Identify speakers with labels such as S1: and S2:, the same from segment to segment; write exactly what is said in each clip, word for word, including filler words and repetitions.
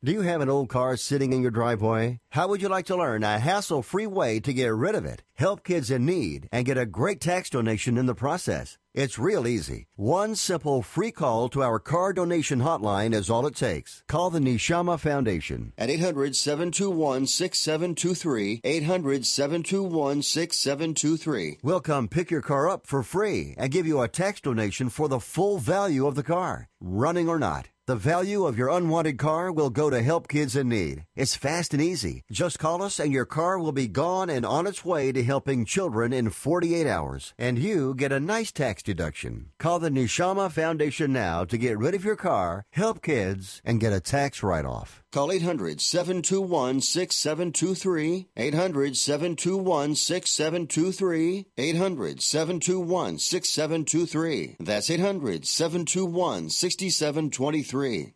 S1: Do you have an old car sitting in your driveway? How would you like to learn a hassle-free way to get rid of it, help kids in need, and get a great tax donation in the process? It's real easy. One simple free call to our car donation hotline is all it takes. Call the Neshama Foundation at eight hundred, seven two one, six seven two three, eight hundred, seven two one, six seven two three. We'll come pick your car up for free and give you a tax donation for the full value of the car, running or not. The value of your unwanted car will go to help kids in need. It's fast and easy. Just call us and your car will be gone and on its way to helping children in forty-eight hours. And you get a nice tax deduction. Call the Neshama Foundation now to get rid of your car, help kids, and get a tax write-off. Call eight hundred, seven two one, six seven two three, eight hundred, seven two one, six seven two three, eight hundred, seven two one, six seven two three. That's eight hundred, seven two one, six seven two three.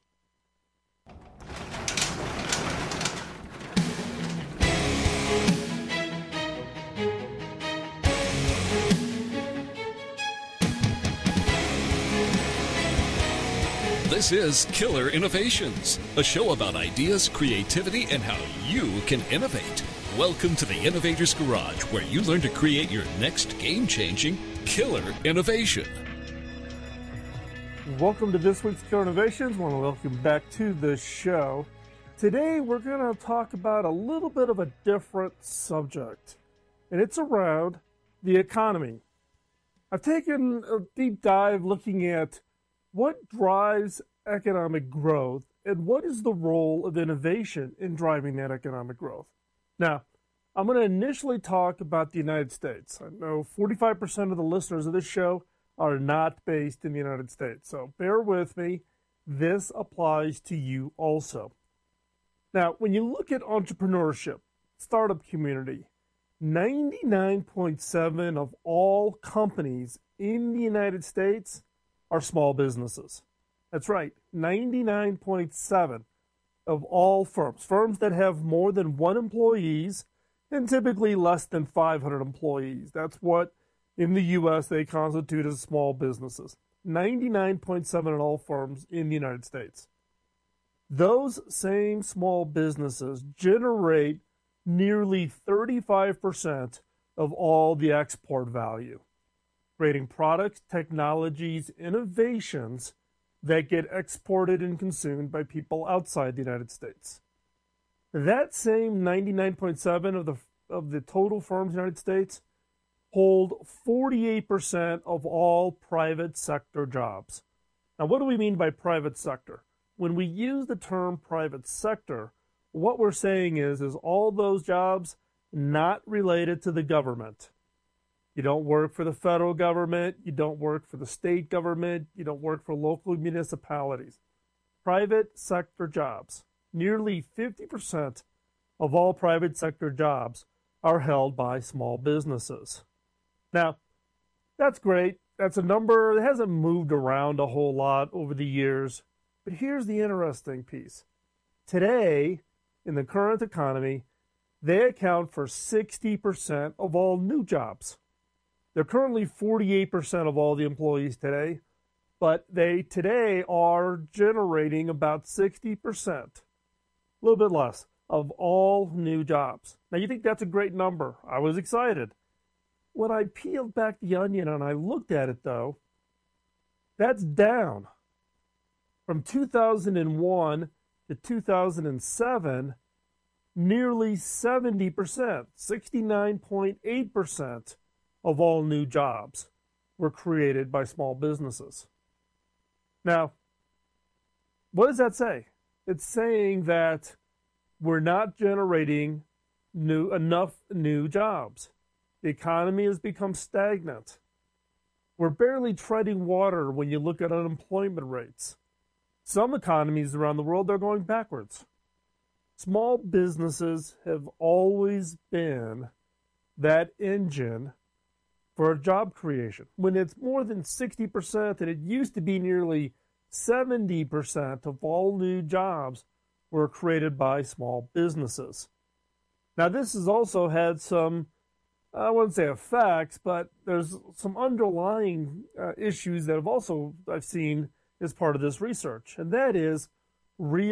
S2: This is Killer Innovations, a show about ideas, creativity, and how you can innovate. Welcome to the Innovator's Garage, where you learn to create your next game-changing killer innovation.
S3: Welcome to this week's Killer Innovations. I want to welcome you back to the show. Today we're going to talk about a little bit of a different subject, and it's around the economy. I've taken a deep dive looking at what drives economic growth and what is the role of innovation in driving that economic growth. Now, I'm going to initially talk about the United States. I know forty-five percent of the listeners of this show are not based in the United States, so bear with me. This applies to you also. Now, when you look at entrepreneurship, startup community, ninety-nine point seven of all companies in the United States are small businesses. That's right, ninety-nine point seven of all firms. Firms that have more than one employees and typically less than five hundred employees. That's what in the U S they constitute as small businesses. ninety-nine point seven of all firms in the United States. Those same small businesses generate nearly thirty-five percent of all the export value, creating products, technologies, innovations that get exported and consumed by people outside the United States. That same ninety-nine point seven of the of the total firms in the United States hold forty-eight percent of all private sector jobs. Now, what do we mean by private sector? When we use the term private sector, what we're saying is, is all those jobs not related to the government. You don't work for the federal government. You don't work for the state government. You don't work for local municipalities. Private sector jobs. Nearly fifty percent of all private sector jobs are held by small businesses. Now, that's great. That's a number that hasn't moved around a whole lot over the years. But here's the interesting piece. Today, in the current economy, they account for sixty percent of all new jobs. They're currently forty-eight percent of all the employees today, but they today are generating about sixty percent, a little bit less, of all new jobs. Now, you think that's a great number. I was excited. When I peeled back the onion and I looked at it, though, that's down. From two thousand one to two thousand seven, nearly seventy percent, sixty-nine point eight percent of all new jobs were created by small businesses. Now, what does that say? It's saying that we're not generating new enough new jobs. The economy has become stagnant. We're barely treading water when you look at unemployment rates. Some economies around the world are going backwards. Small businesses have always been that engine for job creation. When it's more than sixty percent, and it used to be nearly seventy percent of all new jobs were created by small businesses. Now, this has also had some, I wouldn't say effects, but there's some underlying uh, issues that have also I've seen as part of this research, and that is real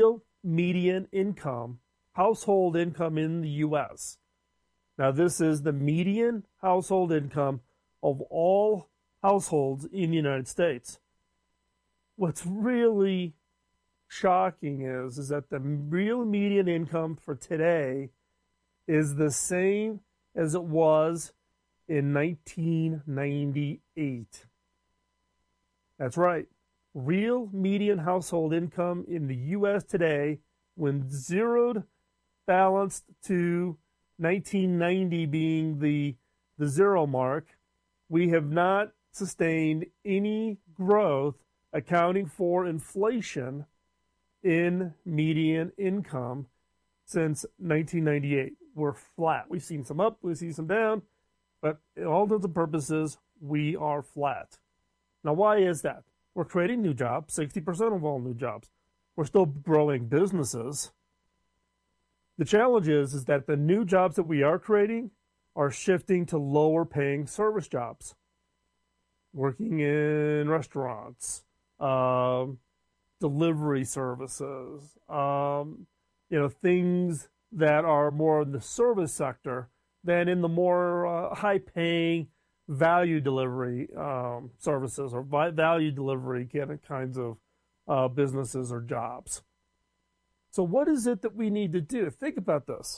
S3: median income, household income in the U S. Now, this is the median household income of all households in the United States. What's really shocking is, is that the real median income for today is the same as it was in nineteen ninety-eight. That's right. Real median household income in the U S today, when zeroed, balanced to nineteen ninety being the, the zero mark, we have not sustained any growth accounting for inflation in median income since nineteen ninety-eight. We're flat. We've seen some up, we've seen some down, but in all intents and purposes, we are flat. Now, why is that? We're creating new jobs, sixty percent of all new jobs. We're still growing businesses. The challenge is, is that the new jobs that we are creating are shifting to lower paying service jobs. Working in restaurants, um, delivery services, um, you know, things that are more in the service sector than in the more uh, high-paying value delivery um, services or value delivery kind of kinds of uh, businesses or jobs. So what is it that we need to do? Think about this.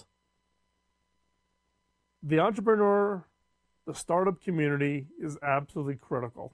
S3: The entrepreneur, the startup community is absolutely critical.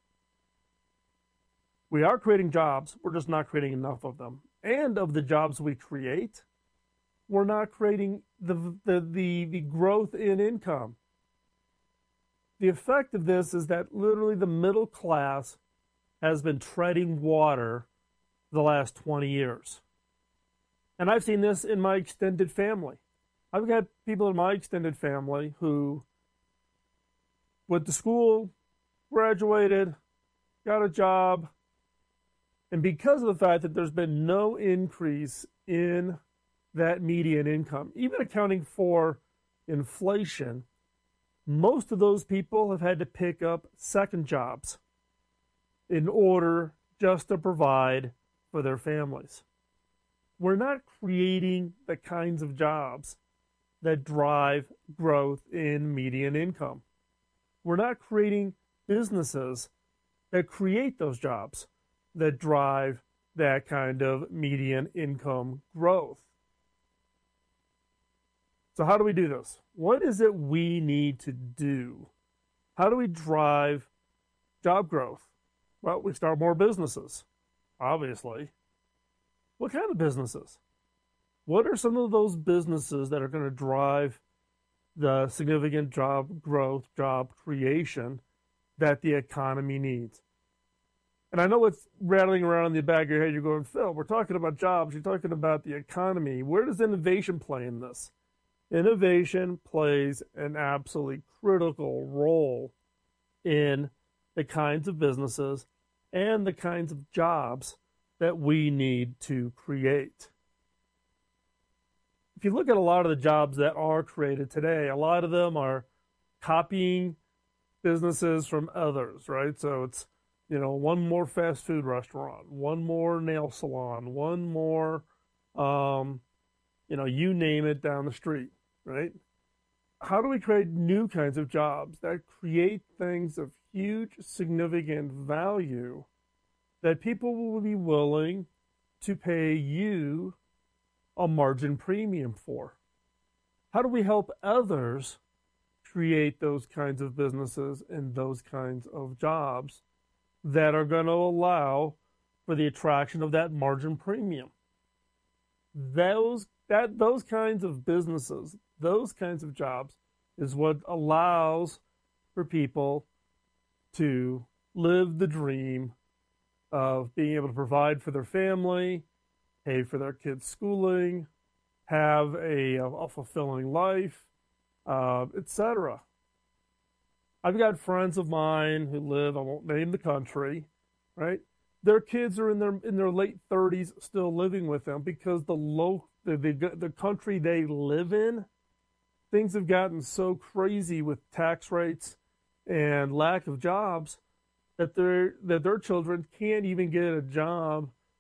S3: We are creating jobs, we're just not creating enough of them. And of the jobs we create, we're not creating the, the, the, the growth in income. The effect of this is that literally the middle class has been treading water the last twenty years. And I've seen this in my extended family. I've got people in my extended family who went to school, graduated, got a job, and because of the fact that there's been no increase in that median income, even accounting for inflation, most of those people have had to pick up second jobs in order just to provide for their families. We're not creating the kinds of jobs that drive growth in median income. We're not creating businesses that create those jobs that drive that kind of median income growth. So how do we do this? What is it we need to do? How do we drive job growth? Well, we start more businesses, obviously. What kind of businesses? What are some of those businesses that are going to drive the significant job growth, job creation that the economy needs? And I know what's rattling around in the back of your head. You're going, Phil, we're talking about jobs. You're talking about the economy. Where does innovation play in this? Innovation plays an absolutely critical role in the kinds of businesses and the kinds of jobs that we need to create. If you look at a lot of the jobs that are created today, a lot of them are copying businesses from others, right? So it's, you know, one more fast food restaurant, one more nail salon, one more, um, you know, you name it down the street, right? How do we create new kinds of jobs that create things of huge, significant value that people will be willing to pay you a margin premium for? How do we help others create those kinds of businesses and those kinds of jobs that are going to allow for the attraction of that margin premium? Those that those kinds of businesses, those kinds of jobs is what allows for people to live the dream of being able to provide for their family, pay for their kids' schooling, have a, a fulfilling life, uh, et cetera. I've got friends of mine who live, I won't name the country, right? Their kids are in their in their late thirties still living with them because the low the, the the country they live in, things have gotten so crazy with tax rates and lack of jobs that their that their children can't even get a job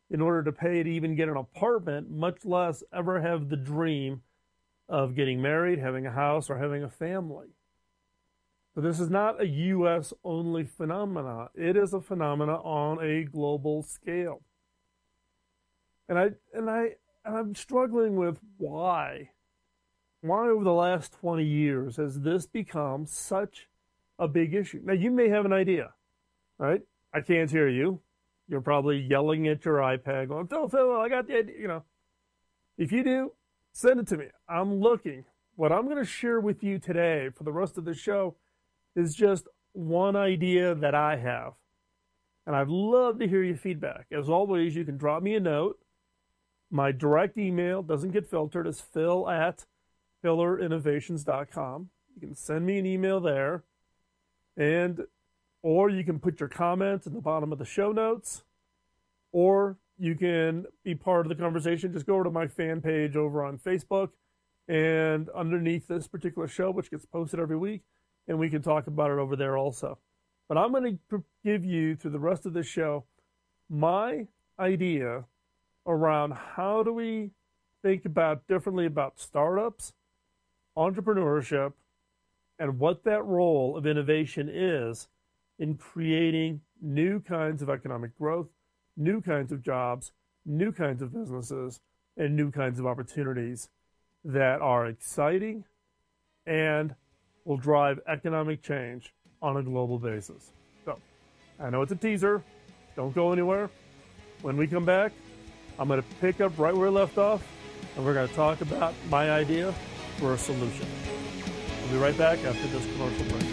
S3: in order to pay to even get an apartment, much less ever have the dream of getting married, having a house, or having a family. But this is not a U S only phenomena. It is a phenomena on a global scale. And I and I and I'm struggling with why. Why over the last twenty years has this become such a big issue? Now you may have an idea, right? I can't hear you. You're probably yelling at your iPad, going, "Phil, Phil, I got the idea." You know, if you do, send it to me. I'm looking. What I'm going to share with you today for the rest of the show is just one idea that I have. And I'd love to hear your feedback. As always, you can drop me a note. My direct email doesn't get filtered. It's phil at pillar innovations dot com. You can send me an email there. And or you can put your comments in the bottom of the show notes. Or you can be part of the conversation. Just go over to my fan page over on Facebook. And underneath this particular show, which gets posted every week, and we can talk about it over there also. But I'm going to give you, through the rest of this show, my idea around how do we think about differently about startups, entrepreneurship, and what that role of innovation is in creating new kinds of economic growth, new kinds of jobs, new kinds of businesses, and new kinds of opportunities that are exciting and will drive economic change on a global basis. So, I know it's a teaser. Don't go anywhere. When we come back, I'm going to pick up right where we left off, and we're going to talk about my idea for a solution. We'll be right back after this commercial break.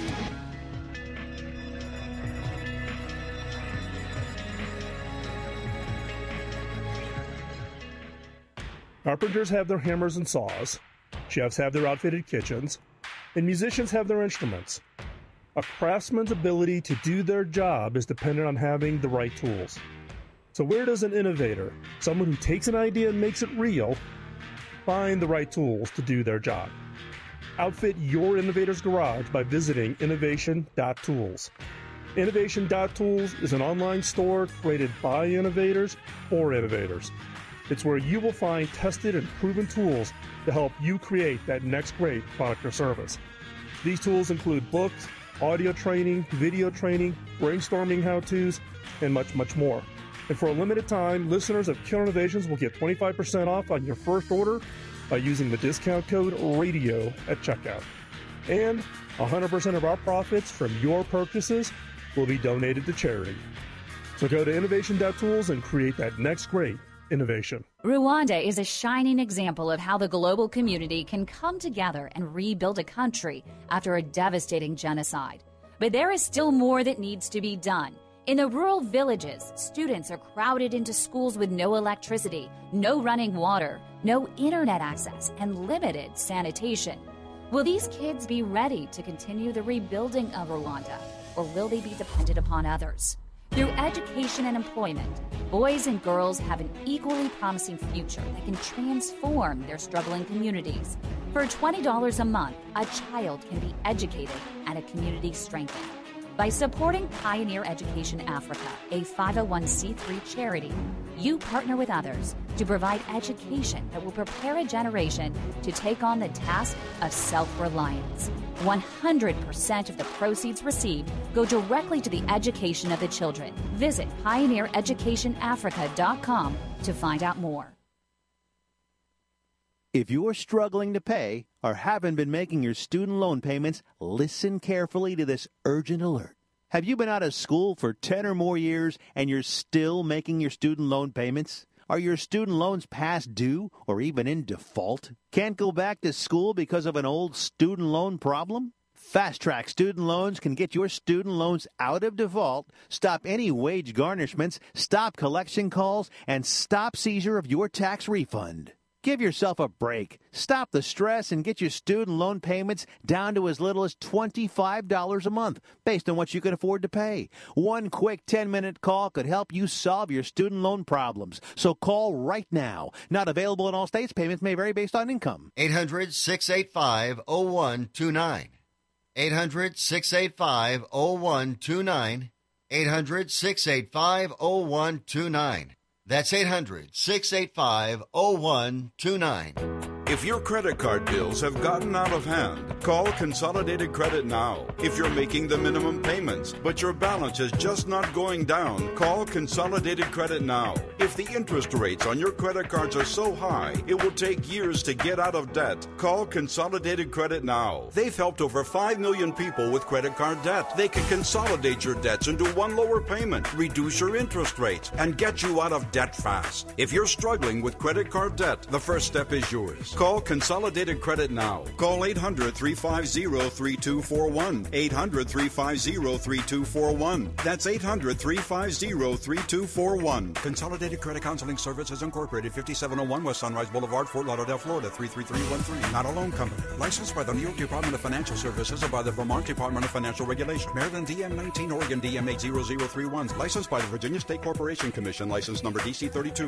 S3: Carpenters have their hammers and saws, chefs have their outfitted kitchens, and musicians have their instruments. A craftsman's ability to do their job is dependent on having the right tools. So where does an innovator, someone who takes an idea and makes it real, find the right tools to do their job? Outfit your innovator's garage by visiting innovation dot tools. innovation dot tools is an online store created by innovators for innovators. It's where you will find tested and proven tools to help you create that next great product or service. These tools include books, audio training, video training, brainstorming how-tos, and much, much more. And for a limited time, listeners of Killer Innovations will get twenty-five percent off on your first order by using the discount code RADIO at checkout. And one hundred percent of our profits from your purchases will be donated to charity. So go to innovation dot tools and create that next great innovation.
S4: Rwanda is a shining example of how the global community can come together and rebuild a country after a devastating genocide. But there is still more that needs to be done. In the rural villages, students are crowded into schools with no electricity, no running water, no internet access, and limited sanitation. Will these kids be ready to continue the rebuilding of Rwanda, or will they be dependent upon others? Through education and employment, boys and girls have an equally promising future that can transform their struggling communities. For twenty dollars a month, a child can be educated and a community strengthened. By supporting Pioneer Education Africa, a five oh one c three charity, you partner with others to provide education that will prepare a generation to take on the task of self-reliance. one hundred percent of the proceeds received go directly to the education of the children. Visit pioneer education africa dot com to find out more.
S5: If you're struggling to pay or haven't been making your student loan payments, listen carefully to this urgent alert. Have you been out of school for ten or more years and you're still making your student loan payments? Are your student loans past due or even in default? Can't go back to school because of an old student loan problem? Fast Track Student Loans can get your student loans out of default, stop any wage garnishments, stop collection calls, and stop seizure of your tax refund. Give yourself a break. Stop the stress and get your student loan payments down to as little as twenty-five dollars a month, based on what you can afford to pay. One quick ten-minute call could help you solve your student loan problems. So call right now. Not available in all states. Payments may vary based on income.
S1: eight hundred, six eight five, oh one two nine. eight hundred, six eight five, oh one two nine. eight hundred, six eight five, oh one two nine. That's eight hundred, six eight five, oh one two nine.
S6: If your credit card bills have gotten out of hand, call Consolidated Credit now. If you're making the minimum payments, but your balance is just not going down, call Consolidated Credit now. If the interest rates on your credit cards are so high, it will take years to get out of debt, call Consolidated Credit now. They've helped over five million people with credit card debt. They can consolidate your debts into one lower payment, reduce your interest rates, and get you out of debt fast. If you're struggling with credit card debt, the first step is yours. Call Consolidated Credit now. Call eight hundred, three five zero, three two four one. eight hundred, three five zero, three two four one. That's eight hundred, three five zero, three two four one. Consolidated Credit Counseling Services Incorporated, fifty-seven oh one West Sunrise Boulevard, Fort Lauderdale, Florida, three three three one three. Not a loan company. Licensed by the New York Department of Financial Services and by the Vermont Department of Financial Regulation. Maryland D M nineteen, Oregon D M eight zero zero three one. Licensed by the Virginia State Corporation Commission. License number D C thirty-two.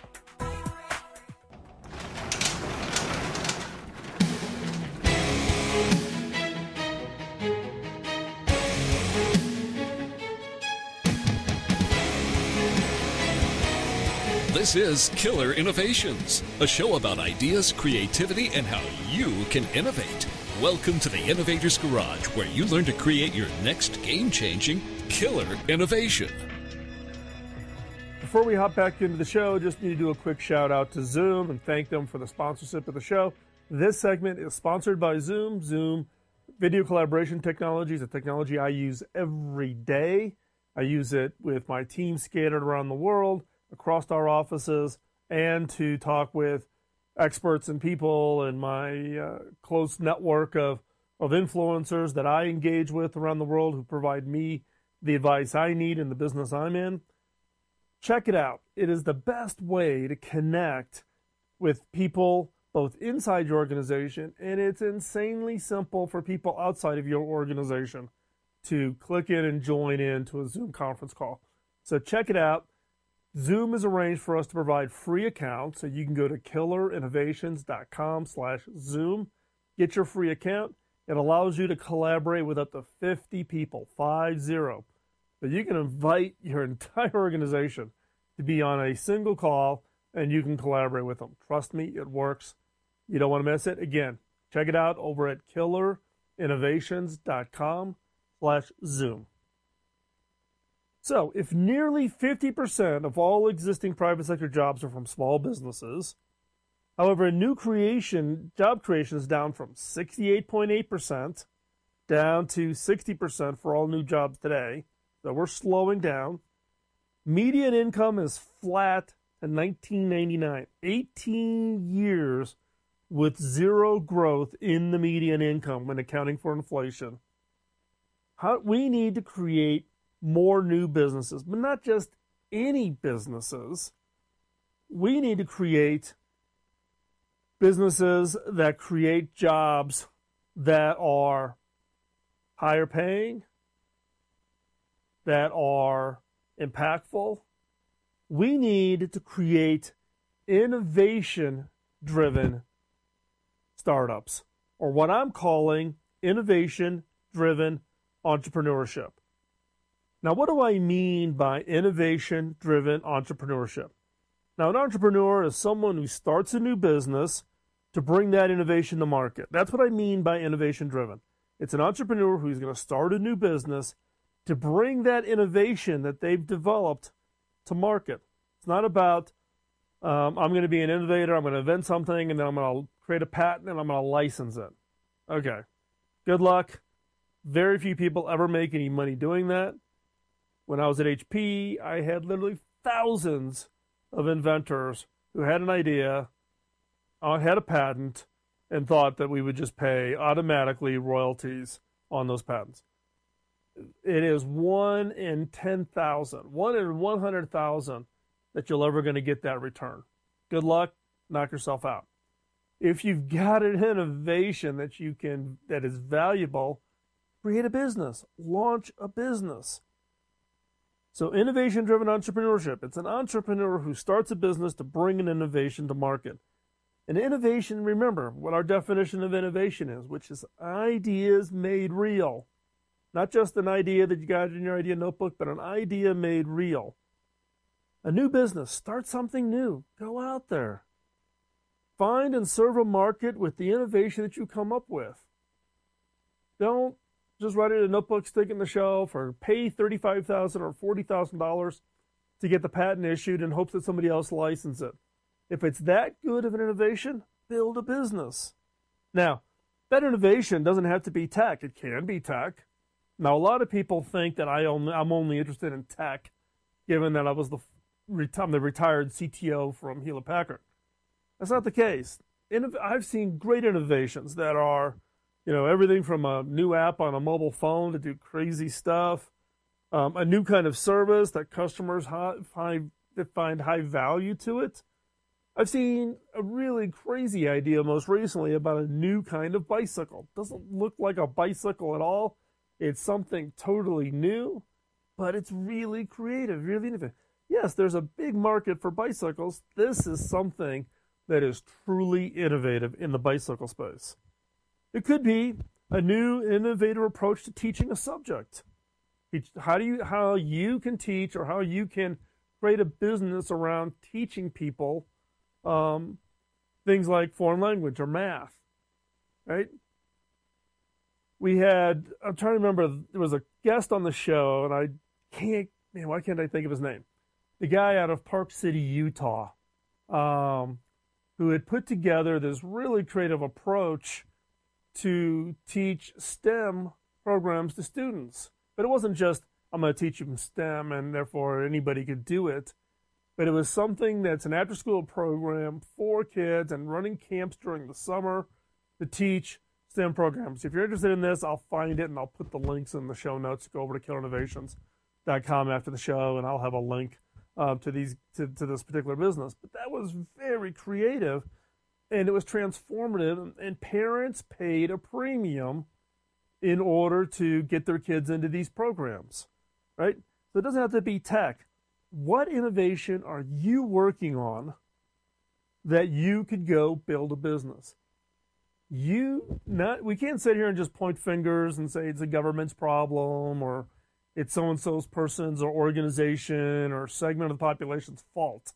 S2: This is Killer Innovations, a show about ideas, creativity, and how you can innovate. Welcome to the Innovator's Garage, where you learn to create your next game-changing killer innovation.
S3: Before we hop back into the show, just need to do a quick shout out to Zoom and thank them for the sponsorship of the show. This segment is sponsored by Zoom. Zoom video collaboration technology is a technology I use every day. I use it with my team scattered around the world, across our offices, and to talk with experts and people in my uh, close network of, of influencers that I engage with around the world who provide me the advice I need in the business I'm in. Check it out. It is the best way to connect with people both inside your organization, and it's insanely simple for people outside of your organization to click in and join in to a Zoom conference call. So check it out. Zoom has arranged for us to provide free accounts, so you can go to killerinnovations.com slash Zoom. Get your free account. It allows you to collaborate with up to fifty people, five zero. So you can invite your entire organization to be on a single call, and you can collaborate with them. Trust me, it works. You don't want to miss it. Again, check it out over at killerinnovations.com slash Zoom. So, if nearly fifty percent of all existing private sector jobs are from small businesses, however, new creation, job creation is down from sixty-eight point eight percent down to sixty percent for all new jobs today. So we're slowing down. Median income is flat to nineteen ninety-nine. eighteen years with zero growth in the median income when accounting for inflation. How, we need to create more new businesses, but not just any businesses. We need to create businesses that create jobs that are higher paying, that are impactful. We need to create innovation-driven startups, or what I'm calling innovation-driven entrepreneurship. Now, what do I mean by innovation-driven entrepreneurship? Now, an entrepreneur is someone who starts a new business to bring that innovation to market. That's what I mean by innovation-driven. It's an entrepreneur who's going to start a new business to bring that innovation that they've developed to market. It's not about, um, I'm going to be an innovator, I'm going to invent something, and then I'm going to create a patent, and I'm going to license it. Okay, good luck. Very few people ever make any money doing that. When I was at H P, I had literally thousands of inventors who had an idea, uh, had a patent, and thought that we would just pay automatically royalties on those patents. It is one in ten thousand, one in one hundred thousand that you're ever going to get that return. Good luck, knock yourself out. If you've got an innovation that you can, that is valuable, create a business, launch a business. So innovation-driven entrepreneurship, it's an entrepreneur who starts a business to bring an innovation to market. And innovation, remember what our definition of innovation is, which is ideas made real. Not just an idea that you got in your idea notebook, but an idea made real. A new business, start something new. Go out there. Find and serve a market with the innovation that you come up with. Don't just write it in a notebook, stick it in the shelf, or pay thirty-five thousand dollars or forty thousand dollars to get the patent issued in hopes that somebody else licenses it. If it's that good of an innovation, build a business. Now, that innovation doesn't have to be tech. It can be tech. Now, a lot of people think that I only, I'm only interested in tech, given that I was the, I'm the retired C T O from Hewlett Packard. That's not the case. I've seen great innovations that are, you know, everything from a new app on a mobile phone to do crazy stuff, um, a new kind of service that customers find, that find high value to it. I've seen a really crazy idea most recently about a new kind of bicycle. Doesn't look like a bicycle at all. It's something totally new, but it's really creative, really innovative. Yes, there's a big market for bicycles. This is something that is truly innovative in the bicycle space. It could be a new innovative approach to teaching a subject. How do you, how you can teach, or how you can create a business around teaching people um, things like foreign language or math, right? We had, I'm trying to remember, there was a guest on the show, and I can't, man, why can't I think of his name? The guy out of Park City, Utah, um, who had put together this really creative approach to teach STEM programs to students. But it wasn't just, I'm going to teach them STEM and therefore anybody could do it. But it was something that's an after-school program for kids and running camps during the summer to teach STEM programs. If you're interested in this, I'll find it and I'll put the links in the show notes. Go over to killer innovations dot com after the show and I'll have a link uh, to these to, to this particular business. But that was very creative and it was transformative, and parents paid a premium in order to get their kids into these programs, right? So it doesn't have to be tech. What innovation are you working on that you could go build a business? You not we can't sit here and just point fingers and say it's a government's problem or it's so-and-so's person's or organization or segment of the population's fault.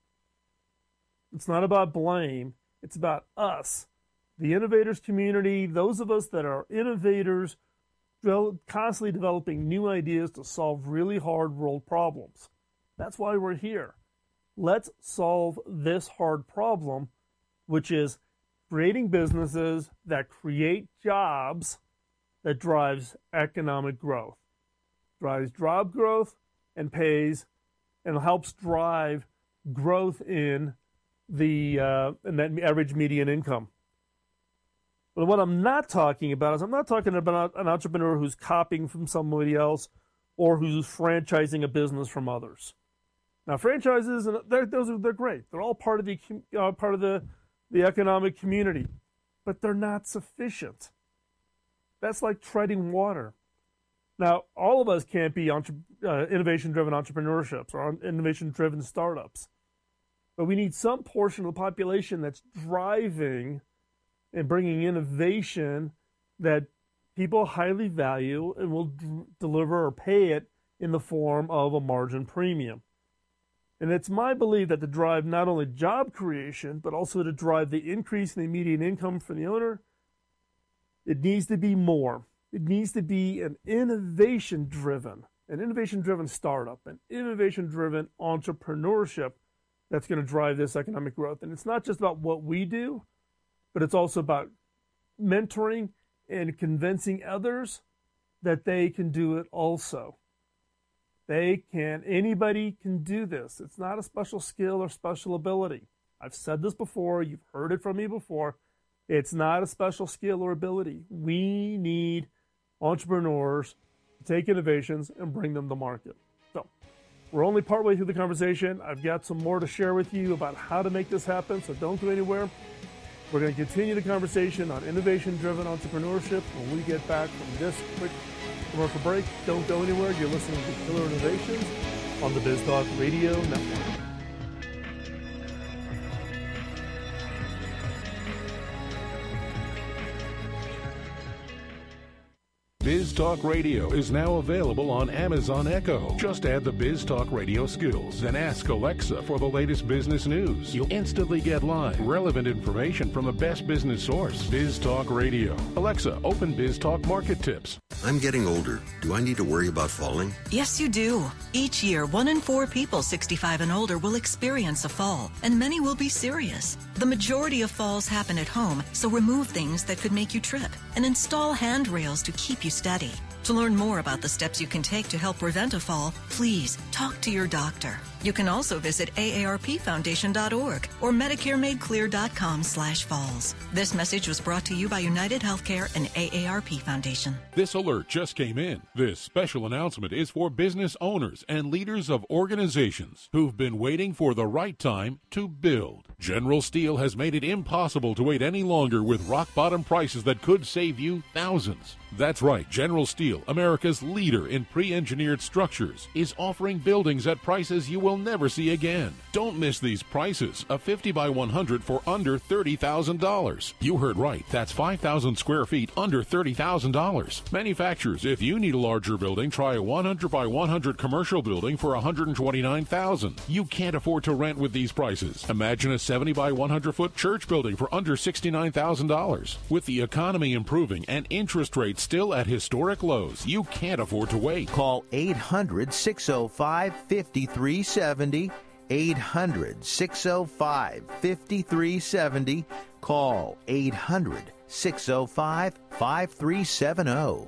S3: It's not about blame. It's about us, the innovators community, those of us that are innovators, constantly developing new ideas to solve really hard world problems. That's why we're here. Let's solve this hard problem, which is creating businesses that create jobs that drives economic growth, drives job growth and pays and helps drive growth in the uh, in that average median income. But what I'm not talking about is I'm not talking about an entrepreneur who's copying from somebody else or who's franchising a business from others. Now, franchises, they're, those are they're great. They're all part of the uh, part of the the economic community, but they're not sufficient. That's like treading water. Now, all of us can't be entre- uh, innovation-driven entrepreneurships or innovation-driven startups, but we need some portion of the population that's driving and bringing innovation that people highly value and will d- deliver or pay it in the form of a margin premium. And it's my belief that to drive not only job creation, but also to drive the increase in the median income for the owner, it needs to be more. It needs to be an innovation-driven, an innovation-driven startup, an innovation-driven entrepreneurship that's going to drive this economic growth. And it's not just about what we do, but it's also about mentoring and convincing others that they can do it also. They can, anybody can do this. It's not a special skill or special ability. I've said this before, you've heard it from me before. It's not a special skill or ability. We need entrepreneurs to take innovations and bring them to market. So, we're only partway through the conversation. I've got some more to share with you about how to make this happen, so don't go anywhere. We're going to continue the conversation on innovation-driven entrepreneurship when we get back from this quick commercial break. Don't go anywhere. You're listening to Killer Innovations on the BizTalk Radio Network.
S7: Biz Talk Radio is now available on Amazon Echo. Just add the Biz Talk Radio skills and ask Alexa for the latest business news. You'll instantly get live, relevant information from the best business source. Biz Talk Radio. Alexa, open Biz Talk Market Tips.
S8: I'm getting older. Do I need to worry about falling?
S9: Yes, you do. Each year, one in four people sixty-five and older will experience a fall, and many will be serious. The majority of falls happen at home, so remove things that could make you trip and install handrails to keep you steady. To learn more about the steps you can take to help prevent a fall, please talk to your doctor. You can also visit A A R P foundation dot org or medicare made clear dot com slash falls. This message was brought to you by United Healthcare and A A R P Foundation.
S7: This alert just came in. This special announcement is for business owners and leaders of organizations who've been waiting for the right time to build. General Steel has made it impossible to wait any longer with rock-bottom prices that could save you thousands. That's right, General Steel, America's leader in pre-engineered structures, is offering buildings at prices you will never see again. Don't miss these prices. A fifty by one hundred for under thirty thousand dollars. You heard right. That's five thousand square feet under thirty thousand dollars. Manufacturers, if you need a larger building, try a one hundred by one hundred commercial building for one hundred twenty-nine thousand dollars. You can't afford to rent with these prices. Imagine a seventy by one hundred foot church building for under sixty-nine thousand dollars. With the economy improving and interest rates still at historic lows, you can't afford to wait.
S5: Call eight hundred, six oh five, five three seven oh. eight hundred, six oh five, five three seven oh. Call eight hundred, six oh five, five three seven oh.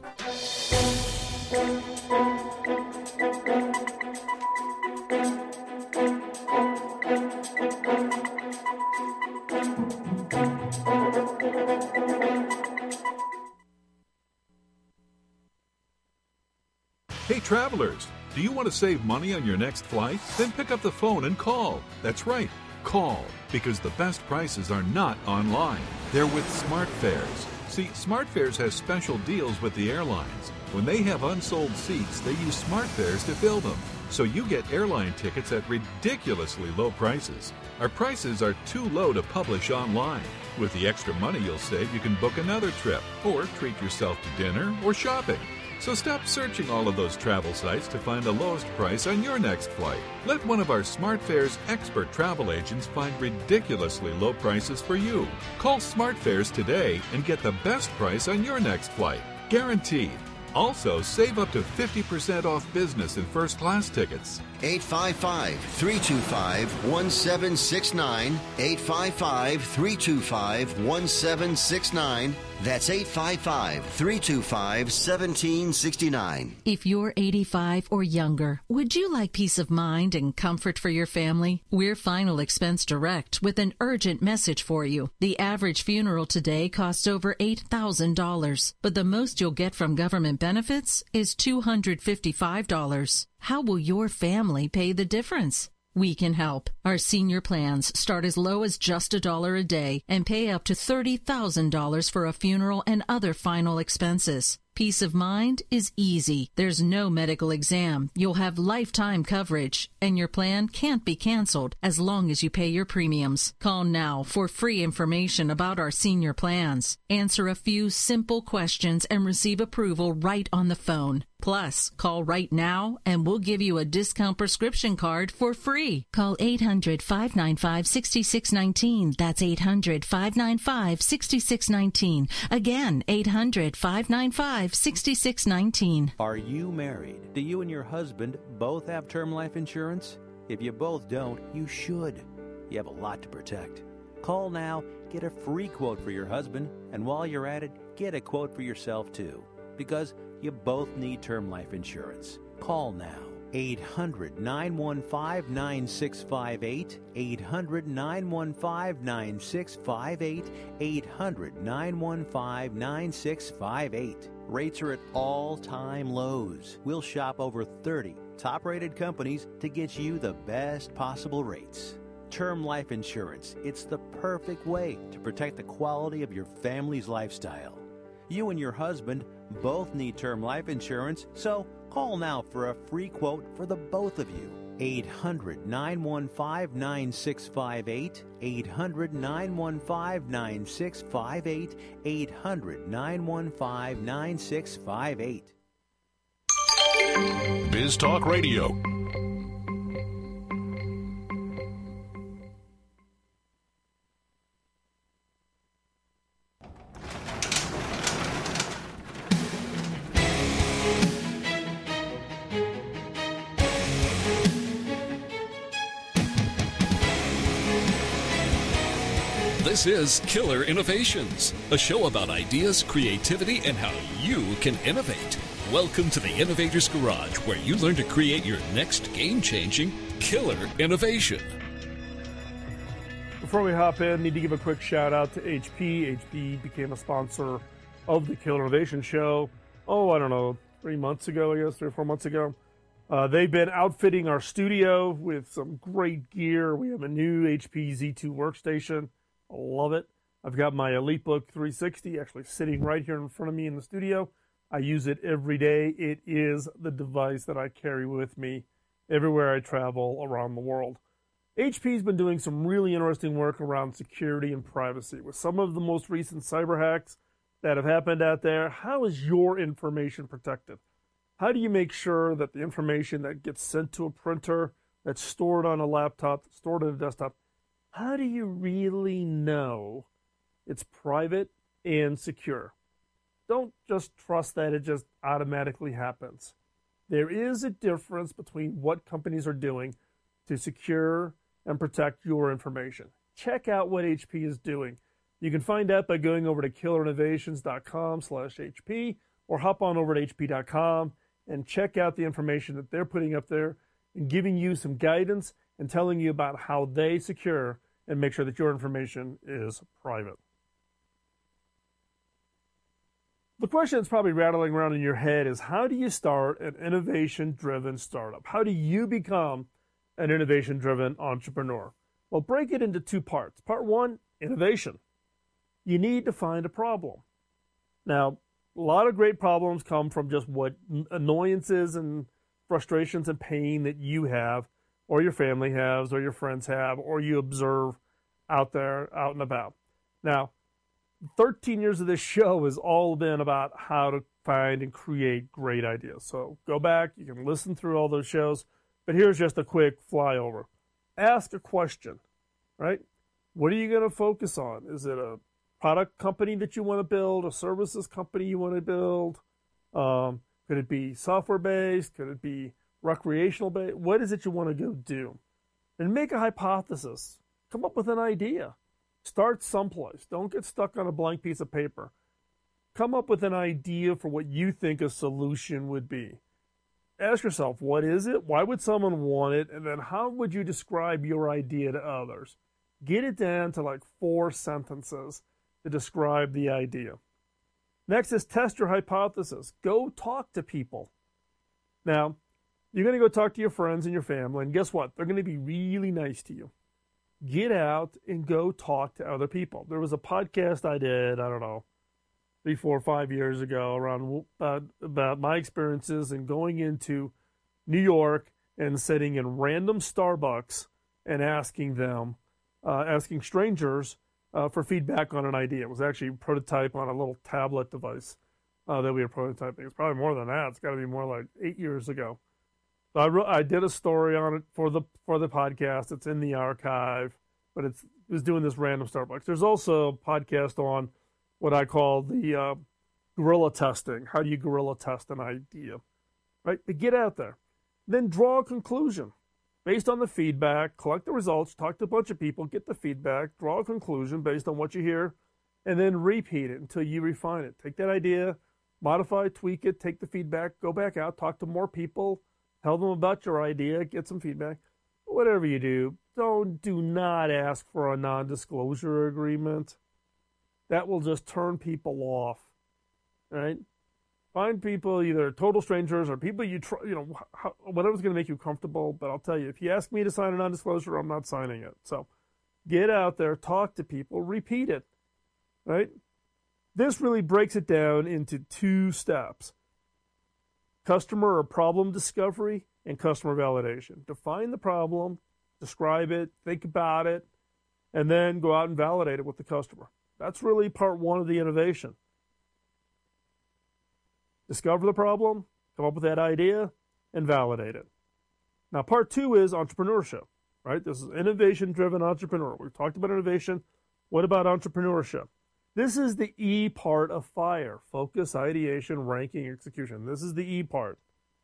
S10: Hey travelers, do you want to save money on your next flight? Then pick up the phone and call. That's right, call, because the best prices are not online. They're with SmartFares. See, SmartFares has special deals with the airlines. When they have unsold seats, they use SmartFares to fill them. So you get airline tickets at ridiculously low prices. Our prices are too low to publish online. With the extra money you'll save, you can book another trip or treat yourself to dinner or shopping. So stop searching all of those travel sites to find the lowest price on your next flight. Let one of our SmartFares expert travel agents find ridiculously low prices for you. Call SmartFares today and get the best price on your next flight. Guaranteed. Also, save up to fifty percent off business and first class tickets.
S1: eight five five, three two five, one seven six nine. eight five five, three two five, one seven six nine. That's eight five five, three two five, one seven six nine.
S11: If you're eighty-five or younger, would you like peace of mind and comfort for your family? We're Final Expense Direct with an urgent message for you. The average funeral today costs over eight thousand dollars, but the most you'll get from government benefits is two hundred fifty-five dollars. How will your family pay the difference? We can help. Our senior plans start as low as just a dollar a day and pay up to thirty thousand dollars for a funeral and other final expenses. Peace of mind is easy. There's no medical exam. You'll have lifetime coverage, and your plan can't be canceled as long as you pay your premiums. Call now for free information about our senior plans. Answer a few simple questions and receive approval right on the phone. Plus, call right now and we'll give you a discount prescription card for free. Call eight hundred, five nine five, six six one nine. That's eight hundred, five nine five, six six one nine. Again, eight hundred, five nine five, six six one nine.
S5: Are you married? Do you and your husband both have term life insurance? If you both don't, you should. You have a lot to protect. Call now, get a free quote for your husband, and while you're at it, get a quote for yourself too. Because you both need term life insurance. Call now. eight hundred, nine one five, nine six five eight. eight hundred, nine one five, nine six five eight. eight hundred, nine one five, nine six five eight. Rates are at all-time lows. We'll shop over thirty top-rated companies to get you the best possible rates. Term life insurance. It's the perfect way to protect the quality of your family's lifestyle. You and your husband both need term life insurance, so call now for a free quote for the both of you. eight hundred, nine one five, nine six five eight, eight hundred, nine one five, nine six five eight, eight hundred, nine one five, nine six five eight.
S7: Biz Talk Radio.
S2: This is Killer Innovations, a show about ideas, creativity, and how you can innovate. Welcome to the Innovator's Garage, where you learn to create your next game-changing killer innovation.
S3: Before we hop in, need to give a quick shout out to H P. H P became a sponsor of the Killer Innovation Show, oh, I don't know, three months ago, I guess, three or four months ago. Uh, they've been outfitting our studio with some great gear. We have a new H P Z two workstation. I love it. I've got my EliteBook three sixty actually sitting right here in front of me in the studio. I use it every day. It is the device that I carry with me everywhere I travel around the world. H P's been doing some really interesting work around security and privacy. With some of the most recent cyber hacks that have happened out there, how is your information protected? How do you make sure that the information that gets sent to a printer, that's stored on a laptop, that's stored on a desktop, how do you really know it's private and secure? Don't just trust that it just automatically happens. There is a difference between what companies are doing to secure and protect your information. Check out what H P is doing. You can find out by going over to killer innovations dot com slash H P or hop on over to H P dot com and check out the information that they're putting up there and giving you some guidance and telling you about how they secure and make sure that your information is private. The question that's probably rattling around in your head is, how do you start an innovation-driven startup? How do you become an innovation-driven entrepreneur? Well, break it into two parts. Part one, innovation. You need to find a problem. Now, a lot of great problems come from just what annoyances and frustrations and pain that you have, or your family has, or your friends have, or you observe out there, out and about. Now, thirteen years of this show has all been about how to find and create great ideas. So go back, you can listen through all those shows, but here's just a quick flyover. Ask a question, right? What are you going to focus on? Is it a product company that you want to build, a services company you want to build? Um, could it be software-based? Could it be recreational-based? What is it you want to go do? And make a hypothesis. Come up with an idea. Start someplace. Don't get stuck on a blank piece of paper. Come up with an idea for what you think a solution would be. Ask yourself, what is it? Why would someone want it? And then how would you describe your idea to others? Get it down to like four sentences to describe the idea. Next is test your hypothesis. Go talk to people. Now, you're going to go talk to your friends and your family, and guess what? They're going to be really nice to you. Get out and go talk to other people. There was a podcast I did, I don't know, three, four, five years ago around uh, about my experiences in going into New York and sitting in random Starbucks and asking them, uh, asking strangers uh, for feedback on an idea. It was actually a prototype on a little tablet device uh, that we were prototyping. It's probably more than that. It's got to be more like eight years ago. So I, wrote, I did a story on it for the for the podcast. It's in the archive, but it's, it was doing this random Starbucks. There's also a podcast on what I call the uh, guerrilla testing. How do you guerrilla test an idea? Right? But get out there. Then draw a conclusion. Based on the feedback, collect the results, talk to a bunch of people, get the feedback, draw a conclusion based on what you hear, and then repeat it until you refine it. Take that idea, modify, tweak it, take the feedback, go back out, talk to more people, tell them about your idea, get some feedback. Whatever you do, don't do not ask for a non-disclosure agreement. That will just turn people off, right? Find people, either total strangers or people you try, you know, whatever's going to make you comfortable. But I'll tell you, if you ask me to sign a non-disclosure, I'm not signing it. So get out there, talk to people, repeat it, right? This really breaks it down into two steps: customer or problem discovery and customer validation. Define the problem, describe it, think about it, and then go out and validate it with the customer. That's really part one of the innovation. Discover the problem, come up with that idea, and validate it. Now, part two is entrepreneurship, right? This is innovation-driven entrepreneur. We've talked about innovation. What about entrepreneurship? This is the E part of FIRE, focus, ideation, ranking, execution. This is the E part.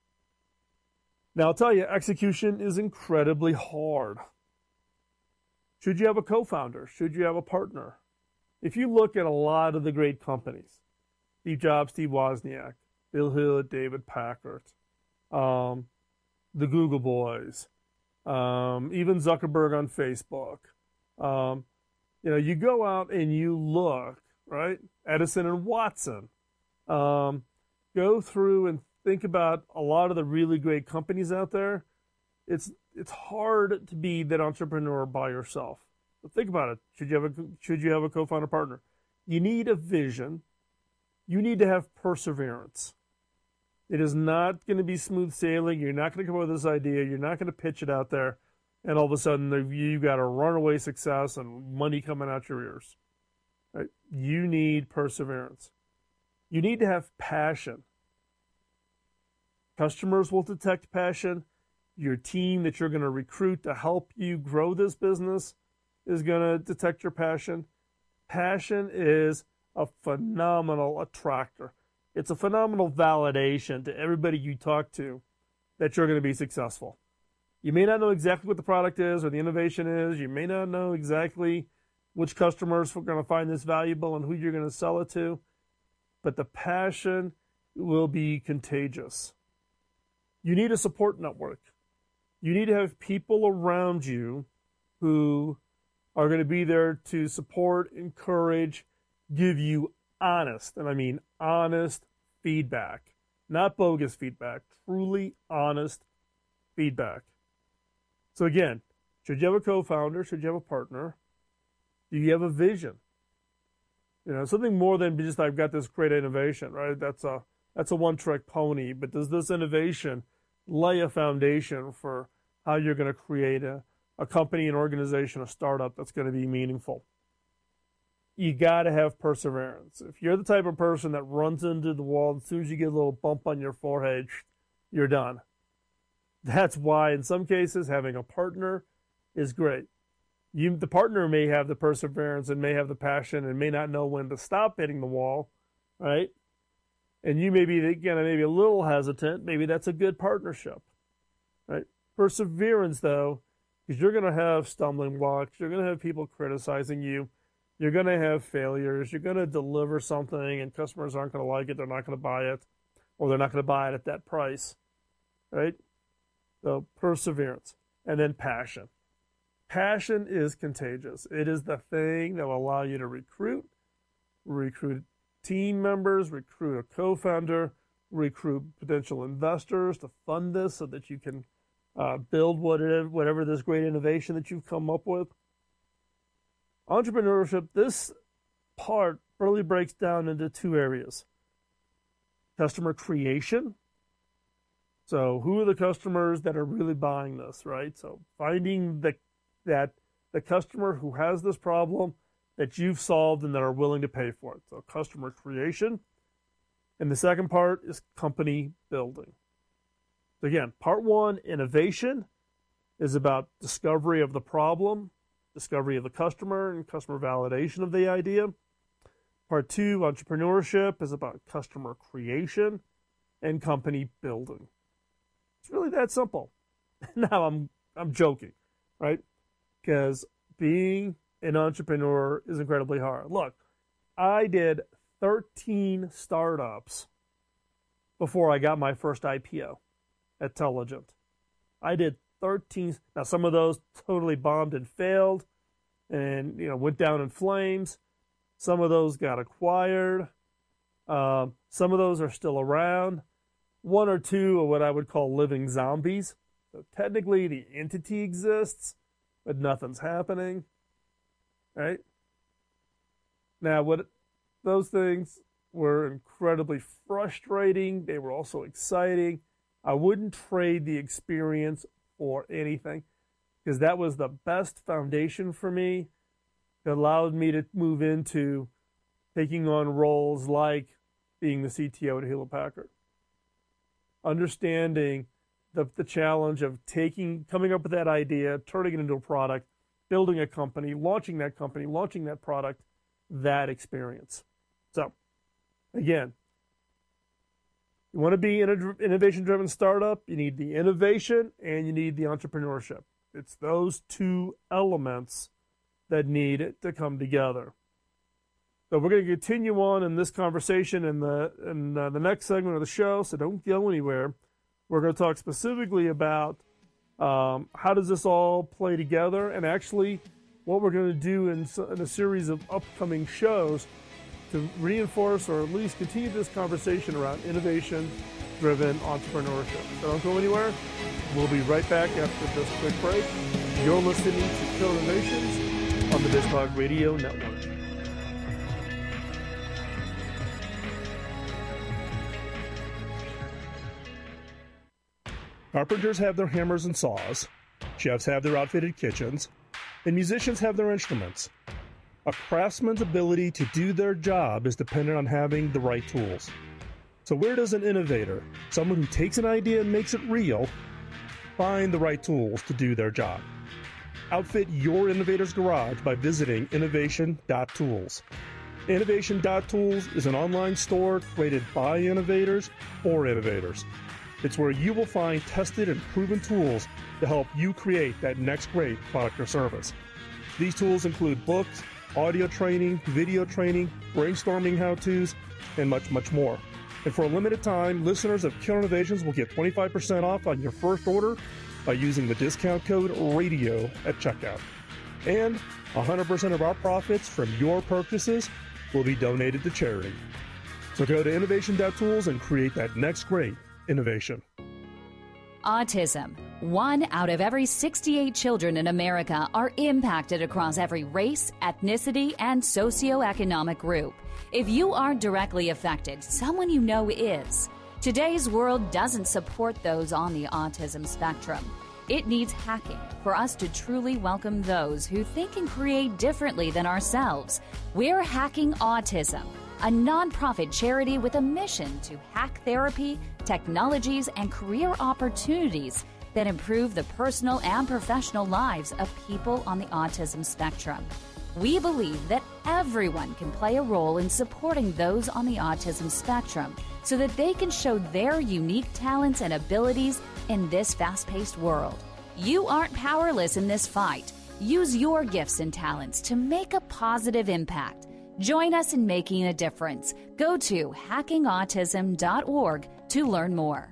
S3: Now, I'll tell you, execution is incredibly hard. Should you have a co-founder? Should you have a partner? If you look at a lot of the great companies, Steve Jobs, Steve Wozniak, Bill Hill, David Packard, um, the Google boys, um, even Zuckerberg on Facebook. Um, you know, you go out and you look, right? Edison and Watson. Um, go through and think about a lot of the really great companies out there. It's it's hard to be that entrepreneur by yourself. But think about it. Should you have a should you have a co-founder partner? You need a vision. You need to have perseverance. It is not going to be smooth sailing. You're not going to come up with this idea. You're not going to pitch it out there, and all of a sudden you got a runaway success and money coming out your ears. Right? You need perseverance. You need to have passion. Customers will detect passion. Your team that you're going to recruit to help you grow this business is going to detect your passion. Passion is a phenomenal attractor. It's a phenomenal validation to everybody you talk to that you're going to be successful. You may not know exactly what the product is or the innovation is. You may not know exactly which customers are going to find this valuable and who you're going to sell it to, but the passion will be contagious. You need a support network. You need to have people around you who are going to be there to support, encourage, give you honest, and I mean honest feedback, not bogus feedback, truly honest feedback. So again, should you have a co-founder? Should you have a partner? Do you have a vision? You know, something more than just I've got this great innovation, right? That's a that's a one-trick pony. But does this innovation lay a foundation for how you're going to create a, a company, an organization, a startup that's going to be meaningful? You got to have perseverance. If you're the type of person that runs into the wall, as soon as you get a little bump on your forehead, you're done. That's why, in some cases, having a partner is great. You, the partner may have the perseverance and may have the passion and may not know when to stop hitting the wall, right? And you may be, again, maybe a little hesitant. Maybe that's a good partnership, right? Perseverance, though, because you're going to have stumbling blocks. You're going to have people criticizing you. You're going to have failures. You're going to deliver something, and customers aren't going to like it. They're not going to buy it, or they're not going to buy it at that price, right? So perseverance, and then passion. Passion is contagious. It is the thing that will allow you to recruit, recruit team members, recruit a co-founder, recruit potential investors to fund this so that you can uh, build whatever, whatever this great innovation that you've come up with. Entrepreneurship, this part really breaks down into two areas. Customer creation. So who are the customers that are really buying this, right? So finding the, that the customer who has this problem that you've solved and that are willing to pay for it. So customer creation. And the second part is company building. So again, part one, innovation, is about discovery of the problem, discovery of the customer, and customer validation of the idea. Part two, entrepreneurship, is about customer creation and company building. It's really that simple. Now, I'm I'm joking, right? Because being an entrepreneur is incredibly hard. Look, I did thirteen startups before I got my first I P O at Telligent. I did thirteen. Now, some of those totally bombed and failed and, you know, went down in flames. Some of those got acquired. Um, some of those are still around. One or two are what I would call living zombies. So technically the entity exists, but nothing's happening, right? Now, what those things were incredibly frustrating. They were also exciting. I wouldn't trade the experience for anything, because that was the best foundation for me. It allowed me to move into taking on roles like being the C T O at Hewlett Packard. Understanding the, the challenge of taking, coming up with that idea, turning it into a product, building a company, launching that company, launching that product, that experience. So, again, you want to be in an innovation-driven startup, you need the innovation and you need the entrepreneurship. It's those two elements that need to come together. So we're going to continue on in this conversation in the in uh, the next segment of the show, so don't go anywhere. We're going to talk specifically about um, how does this all play together, and actually what we're going to do in, in a series of upcoming shows to reinforce or at least continue this conversation around innovation-driven entrepreneurship. So don't go anywhere. We'll be right back after this quick break. You're listening to Killer Innovations on the BizTalk Radio Network. Carpenters have their hammers and saws, chefs have their outfitted kitchens, and musicians have their instruments. A craftsman's ability to do their job is dependent on having the right tools. So where does an innovator, someone who takes an idea and makes it real, find the right tools to do their job? Outfit your innovator's garage by visiting innovation dot tools. innovation dot tools is an online store created by innovators for innovators. It's where you will find tested and proven tools to help you create that next great product or service. These tools include books, audio training, video training, brainstorming how-tos, and much, much more. And for a limited time, listeners of Killer Innovations will get twenty-five percent off on your first order by using the discount code RADIO at checkout. And one hundred percent of our profits from your purchases will be donated to charity. So go to innovation dot tools and create that next great innovation.
S4: Autism. One out of every sixty-eight children in America are impacted across every race, ethnicity, and socioeconomic group. If you aren't directly affected, someone you know is. Today's world doesn't support those on the autism spectrum. It needs hacking for us to truly welcome those who think and create differently than ourselves. We're Hacking Autism, a nonprofit charity with a mission to hack therapy, technologies, and career opportunities that improve the personal and professional lives of people on the autism spectrum. We believe that everyone can play a role in supporting those on the autism spectrum so that they can show their unique talents and abilities in this fast-paced world. You aren't powerless in this fight. Use your gifts and talents to make a positive impact. Join us in making a difference. Go to hacking autism dot org to learn more.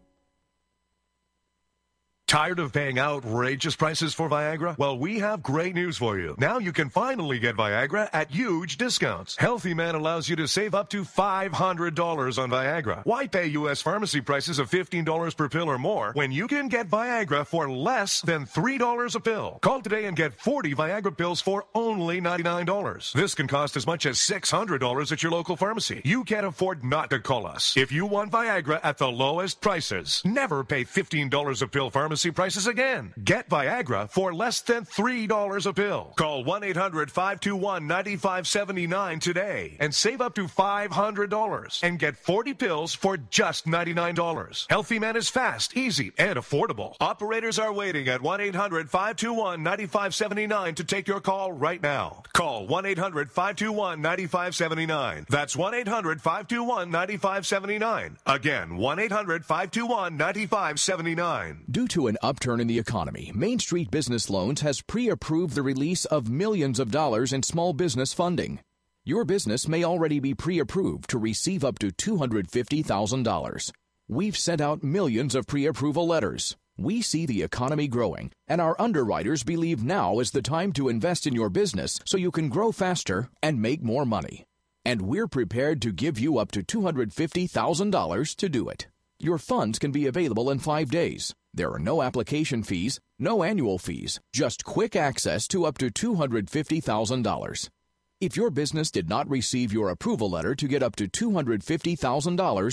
S12: Tired of paying outrageous prices for Viagra? Well, we have great news for you. Now you can finally get Viagra at huge discounts. Healthy Man allows you to save up to five hundred dollars on Viagra. Why pay U S pharmacy prices of fifteen dollars per pill or more when you can get Viagra for less than three dollars a pill? Call today and get forty Viagra pills for only ninety-nine dollars. This can cost as much as six hundred dollars at your local pharmacy. You can't afford not to call us. If you want Viagra at the lowest prices, never pay fifteen dollars a pill pharmacy prices again. Get Viagra for less than three dollars a pill. Call one eight hundred five two one nine five seven nine today and save up to five hundred dollars and get forty pills for just ninety-nine dollars. Healthy Man is fast, easy, and affordable. Operators are waiting at one eight hundred five two one nine five seven nine to take your call right now. Call one eight hundred five two one nine five seven nine. That's one eight hundred five two one nine five seven nine. Again, one eight hundred five two one nine five seven nine.
S13: Due to an upturn in the economy, Main Street Business Loans has pre-approved the release of millions of dollars in small business funding. Your business may already be pre-approved to receive up to two hundred fifty thousand dollars. We've sent out millions of pre-approval letters. We see the economy growing, and our underwriters believe now is the time to invest in your business so you can grow faster and make more money. And we're prepared to give you up to two hundred fifty thousand dollars to do it. Your funds can be available in five days. There are no application fees, no annual fees, just quick access to up to two hundred fifty thousand dollars. If your business did not receive your approval letter to get up to two hundred fifty thousand dollars,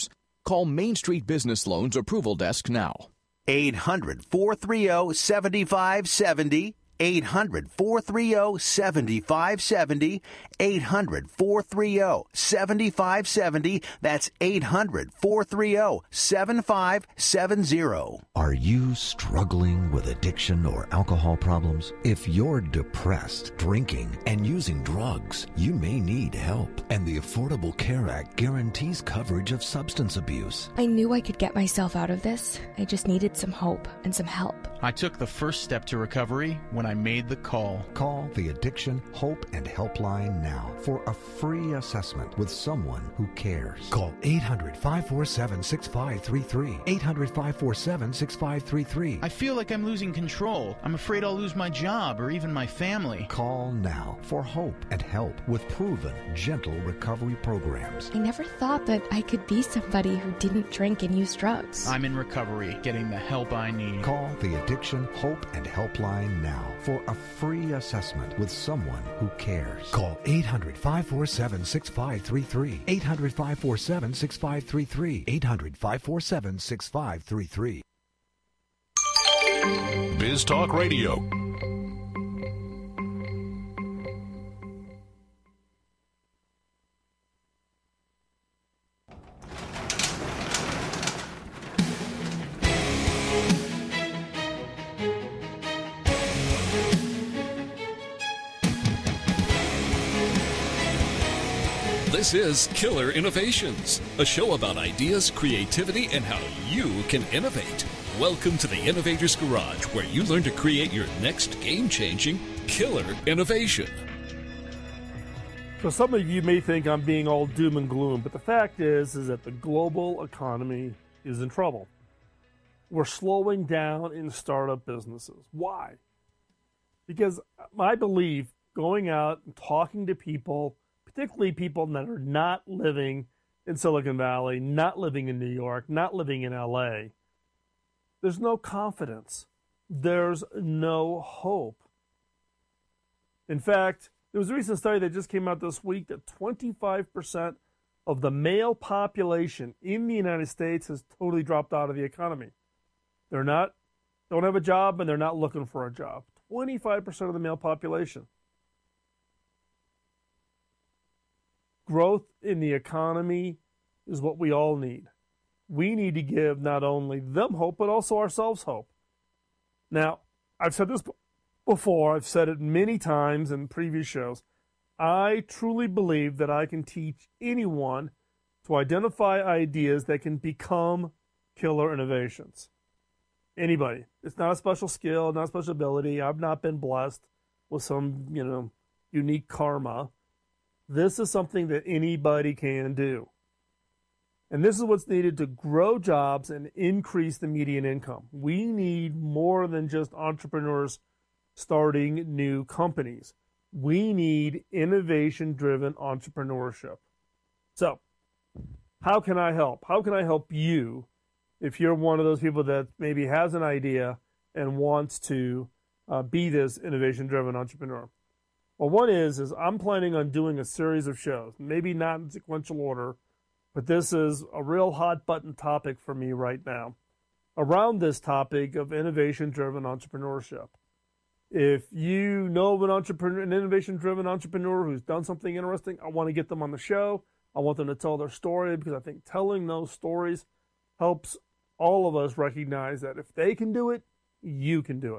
S13: Call Main Street Business Loans Approval Desk now.
S5: eight hundred, four three zero, seven five seven zero. eight hundred, four three zero, seven five seven zero. eight hundred, four three zero, seven five seven zero. That's eight hundred, four three zero, seven five seven zero.
S14: Are you struggling with addiction or alcohol problems? If you're depressed, drinking, and using drugs, you may need help. And the Affordable Care Act guarantees coverage of substance abuse.
S15: I knew I could get myself out of this. I just needed some hope and some help.
S16: I took the first step to recovery when I made the call.
S14: Call the Addiction, Hope, and Helpline now for a free assessment with someone who cares. Call eight hundred, five four seven, six five three three. eight hundred, five four seven, six five three three.
S16: I feel like I'm losing control. I'm afraid I'll lose my job or even my family.
S14: Call now for hope and help with proven, gentle recovery programs.
S15: I never thought that I could be somebody who didn't drink and use drugs.
S16: I'm in recovery, getting the help I need.
S14: Call the Addiction, Hope, and Helpline now for a free assessment with someone who cares. Call eight hundred, five four seven, six five three three. eight hundred, five four seven, six five three three. eight hundred, five four seven, six five three three.
S7: Biz Talk Radio.
S2: This is Killer Innovations, a show about ideas, creativity, and how you can innovate. Welcome to the Innovator's Garage, where you learn to create your next game-changing killer innovation.
S3: So some of you may think I'm being all doom and gloom, but the fact is, is that the global economy is in trouble. We're slowing down in startup businesses. Why? Because I believe going out and talking to people, particularly people that are not living in Silicon Valley, not living in New York, not living in L A, there's no confidence. There's no hope. In fact, there was a recent study that just came out this week that twenty-five percent of the male population in the United States has totally dropped out of the economy. They're not, don't have a job, and they're not looking for a job. twenty-five percent of the male population. Growth in the economy is what we all need. We need to give not only them hope, but also ourselves hope. Now, I've said this before. I've said it many times in previous shows. I truly believe that I can teach anyone to identify ideas that can become killer innovations. Anybody. It's not a special skill, not a special ability. I've not been blessed with some, you know, unique karma. This is something that anybody can do. And this is what's needed to grow jobs and increase the median income. We need more than just entrepreneurs starting new companies. We need innovation-driven entrepreneurship. So, how can I help? How can I help you if you're one of those people that maybe has an idea and wants to uh, be this innovation-driven entrepreneur? Well, one is, is I'm planning on doing a series of shows, maybe not in sequential order, but this is a real hot-button topic for me right now, around this topic of innovation-driven entrepreneurship. If you know of an entrepreneur, an innovation-driven entrepreneur who's done something interesting, I want to get them on the show. I want them to tell their story, because I think telling those stories helps all of us recognize that if they can do it, you can do it.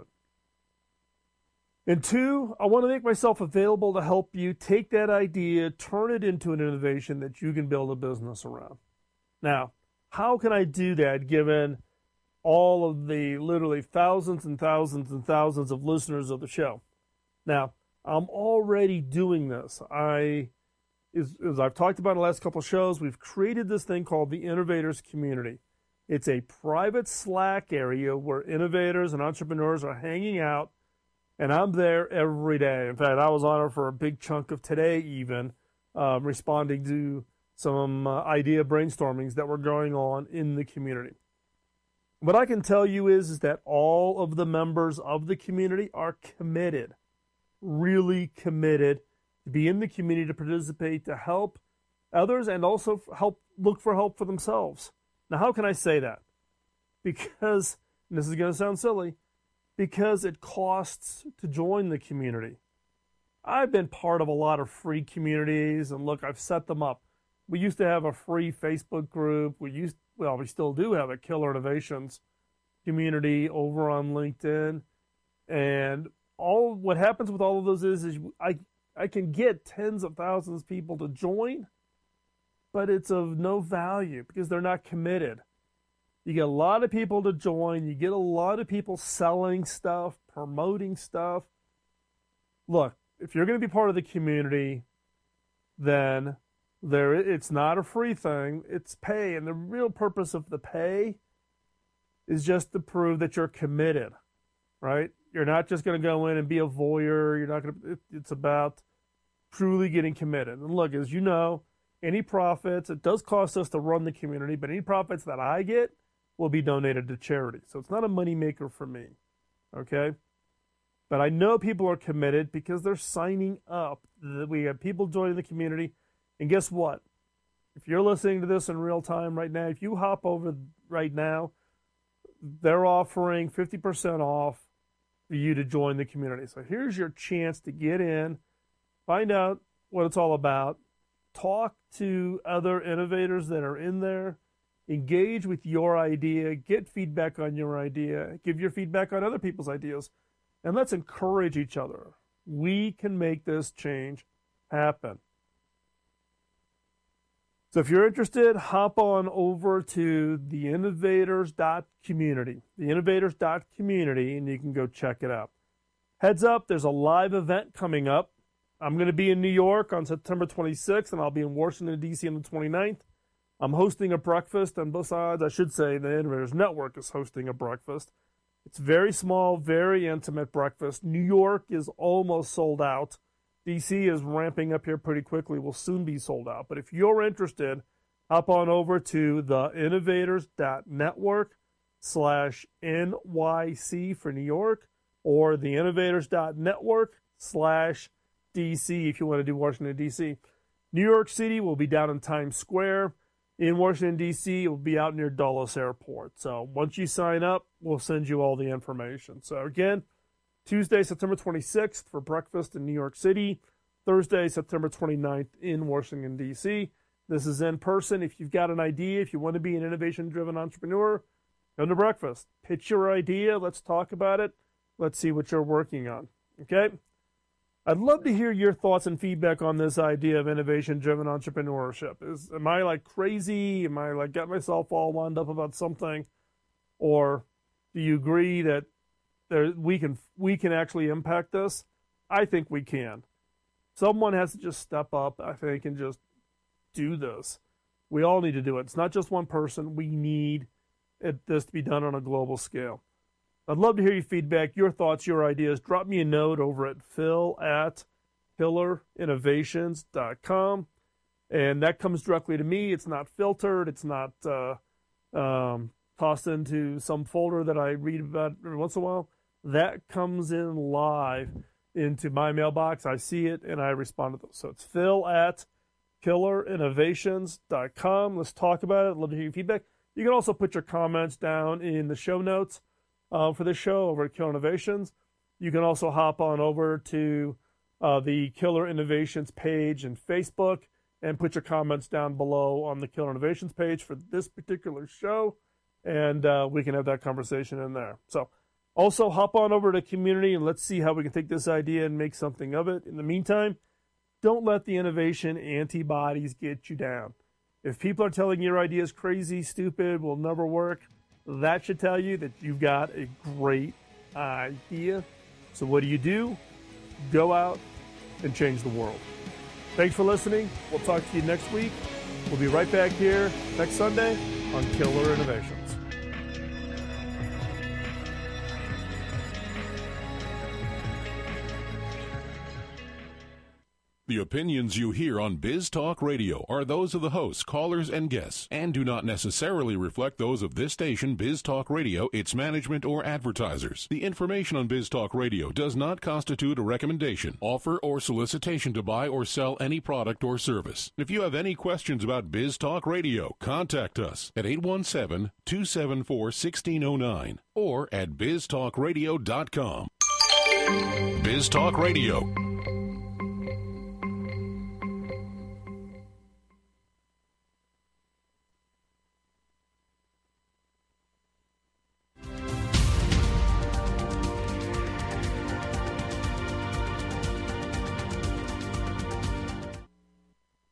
S3: And two, I want to make myself available to help you take that idea, turn it into an innovation that you can build a business around. Now, how can I do that given all of the literally thousands and thousands and thousands of listeners of the show? Now, I'm already doing this. I, as, as I've talked about in the last couple of shows, we've created this thing called the Innovators Community. It's a private Slack area where innovators and entrepreneurs are hanging out, and I'm there every day. In fact, I was on it for a big chunk of today even, um, responding to some uh, idea brainstormings that were going on in the community. What I can tell you is, is that all of the members of the community are committed, really committed to be in the community, to participate, to help others, and also help look for help for themselves. Now, how can I say that? Because, and this is going to sound silly, because it costs to join the community. I've been part of a lot of free communities, and look, I've set them up. We used to have a free Facebook group. We used, well, we still do have a Killer Innovations community over on LinkedIn. And all what happens with all of those is, is I, I can get tens of thousands of people to join, but it's of no value because they're not committed. You get a lot of people to join. You get a lot of people selling stuff, promoting stuff. Look, if you're going to be part of the community, then there it's not a free thing. It's pay. And the real purpose of the pay is just to prove that you're committed, right? You're not just going to go in and be a voyeur. You're not going to, it, it's about truly getting committed. And look, as you know, any profits, it does cost us to run the community, but any profits that I get will be donated to charity. So it's not a moneymaker for me, okay? But I know people are committed because they're signing up. We have people joining the community. And guess what? If you're listening to this in real time right now, if you hop over right now, they're offering fifty percent off for you to join the community. So here's your chance to get in, find out what it's all about, talk to other innovators that are in there, engage with your idea, get feedback on your idea, give your feedback on other people's ideas, and let's encourage each other. We can make this change happen. So if you're interested, hop on over to the innovators dot community, the innovators dot community, and you can go check it out. Heads up, there's a live event coming up. I'm going to be in New York on September twenty-sixth, and I'll be in Washington, D C on the twenty-ninth. I'm hosting a breakfast on both sides. I should say the Innovators Network is hosting a breakfast. It's very small, very intimate breakfast. New York is almost sold out. D C is ramping up here pretty quickly. Will soon be sold out. But if you're interested, hop on over to the innovators dot network slash N Y C for New York or the innovators dot network slash D C if you want to do Washington, D C. New York City will be down in Times Square. In Washington, D C, it will be out near Dulles Airport. So once you sign up, we'll send you all the information. So again, Tuesday, September twenty-sixth for breakfast in New York City. Thursday, September twenty-ninth in Washington, D C. This is in person. If you've got an idea, if you want to be an innovation-driven entrepreneur, come to breakfast. Pitch your idea. Let's talk about it. Let's see what you're working on. Okay? I'd love to hear your thoughts and feedback on this idea of innovation-driven entrepreneurship. Is am I like crazy? Am I like got myself all wound up about something? Or do you agree that there, we can we can actually impact this? I think we can. Someone has to just step up, I think, and just do this. We all need to do it. It's not just one person. We need it, this to be done on a global scale. I'd love to hear your feedback, your thoughts, your ideas. Drop me a note over at phil at killer innovations dot com. And that comes directly to me. It's not filtered. It's not uh, um, tossed into some folder that I read about every once in a while. That comes in live into my mailbox. I see it, and I respond to those. So it's phil at killer innovations dot com. Let's talk about it. I'd love to hear your feedback. You can also put your comments down in the show notes uh, for this show over at Killer Innovations. You can also hop on over to uh, the Killer Innovations page in Facebook and put your comments down below on the Killer Innovations page for this particular show, and uh, we can have that conversation in there. So also hop on over to community and let's see how we can take this idea and make something of it. In the meantime, don't let the innovation antibodies get you down. If people are telling your idea is crazy, stupid, will never work, that should tell you that you've got a great idea. So what do you do? Go out and change the world. Thanks for listening. We'll talk to you next week. We'll be right back here next Sunday on Killer Innovations.
S7: The opinions you hear on Biz Talk Radio are those of the hosts, callers, and guests, and do not necessarily reflect those of this station, Biz Talk Radio, its management, or advertisers. The information on Biz Talk Radio does not constitute a recommendation, offer, or solicitation to buy or sell any product or service. If you have any questions about Biz Talk Radio, contact us at eight one seven, two seven four, one six zero nine or at biz talk radio dot com. Biz Talk Radio.